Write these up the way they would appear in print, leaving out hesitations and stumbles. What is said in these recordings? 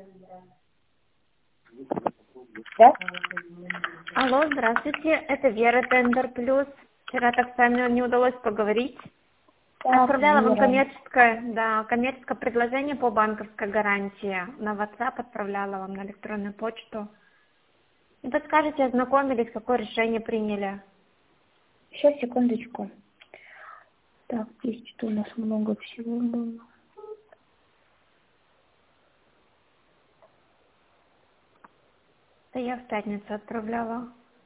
Да? Алло, здравствуйте, это Вера Тендер Плюс. Вчера так с вами не удалось поговорить. Так, Отправляла вам Вера. коммерческое предложение по банковской гарантии. На WhatsApp отправляла вам на электронную почту. Не подскажете, ознакомились, какое решение приняли? Сейчас, секундочку. Так, здесь что у нас много всего было. Да я в пятницу отправляла.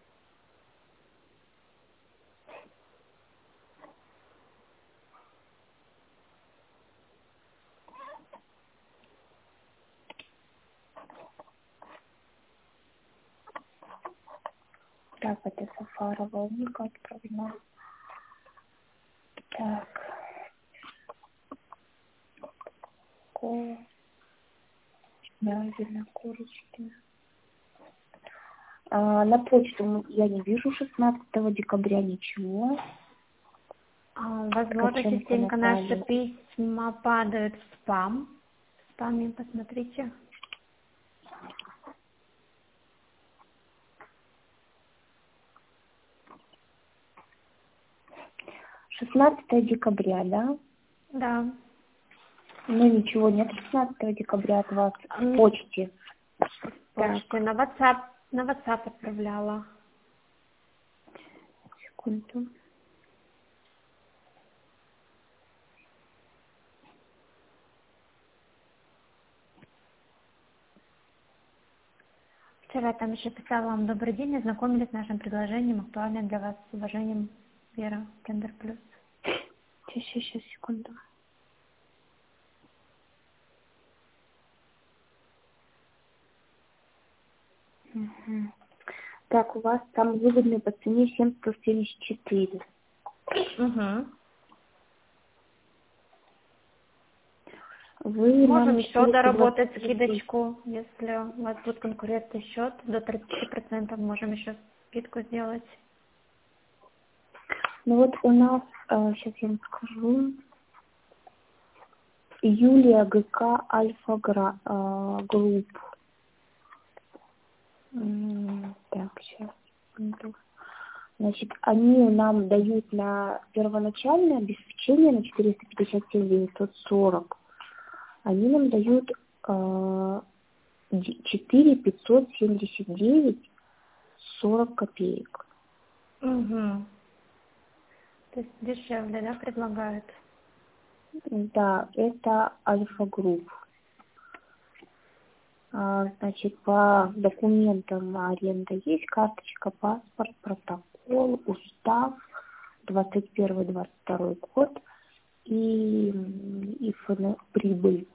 Так, это Сафарова Ольга отправила. Так. Правильно, Курочкина. На почту я не вижу 16 декабря ничего. Возможно, Ткаченко частенько наши Наталья. письма падают в спам. В спаме посмотрите. 16 декабря, да? Да. Но ничего нет 16 декабря от вас в почте. Почте на WhatsApp отправляла. Секунду. Вчера там еще писала вам: добрый день, ознакомились с нашим предложением, актуальное для вас, с уважением, Вера Тендер Плюс. Сейчас, секунду. Угу. Так, у вас там выгодные по цене 7,174. Угу. Вы Можем нам еще 420 доработать скидочку, если у вас будет конкурентный счет, до 30% можем еще скидку сделать. Ну вот у нас, сейчас я вам скажу, Юлия ГК Альфа Групп. Так, сейчас. Значит, они нам дают на первоначальное обеспечение на 457 940. Они нам дают 4 579 40 копеек. Угу. То есть дешевле, да, предлагают? Да, это Альфа Групп. Значит, по документам аренда есть карточка, паспорт, протокол, устав, 21-22 год и прибыль.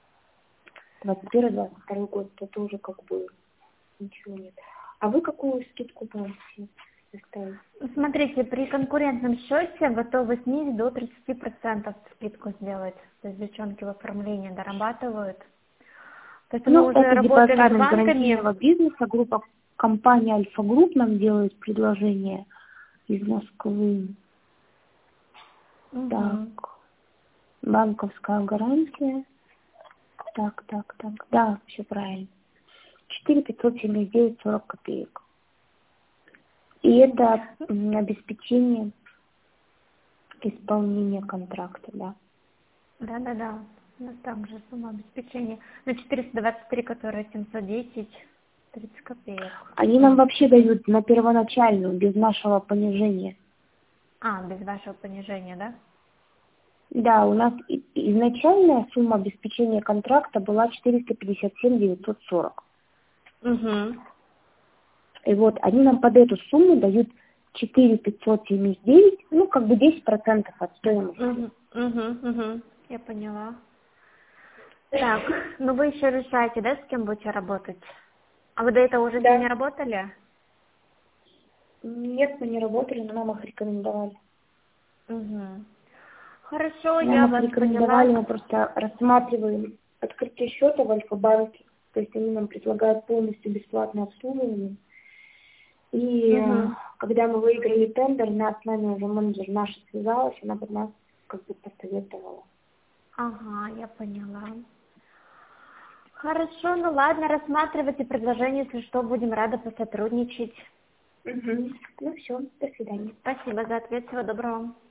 21-22 год, это уже как бы ничего нет. А вы какую скидку можете оставить? Смотрите, при конкурентном счете готовы снизить до 30% скидку сделать. То есть девчонки в оформлении дорабатывают. То есть мы уже Это работаем с департамент банками. гарантийного бизнеса, группа компания Альфа Групп нам делает предложение из Москвы. Угу. Так, банковская гарантия. Так. Да, все правильно. 4 579 40 копеек. И это обеспечение исполнения контракта, да. Да. У нас также сумма обеспечения. На 423, которая 710, 30 копеек. Они нам вообще дают на первоначальную, без нашего понижения. Без вашего понижения, да? Да, у нас изначальная сумма обеспечения контракта была 457 940. Угу. И вот они нам под эту сумму дают 4 579, 10% от стоимости. Угу. Я поняла. Так, вы еще решаете, да, с кем будете работать? А вы до этого уже с ними Да. работали? Нет, мы не работали, но нам их рекомендовали. Угу. Хорошо, Нам я их вас рекомендовали, поняла. мы просто рассматриваем открытие счета в Альфа-банке. То есть они нам предлагают полностью бесплатное обслуживание. И Угу. когда мы выиграли тендер, с нами уже менеджер наша связалась, она бы нас как бы посоветовала. Ага, я поняла. Хорошо, ну ладно, рассматривайте предложение, если что, будем рады посотрудничать. Угу. Ну все, до свидания. Спасибо за ответ, всего доброго.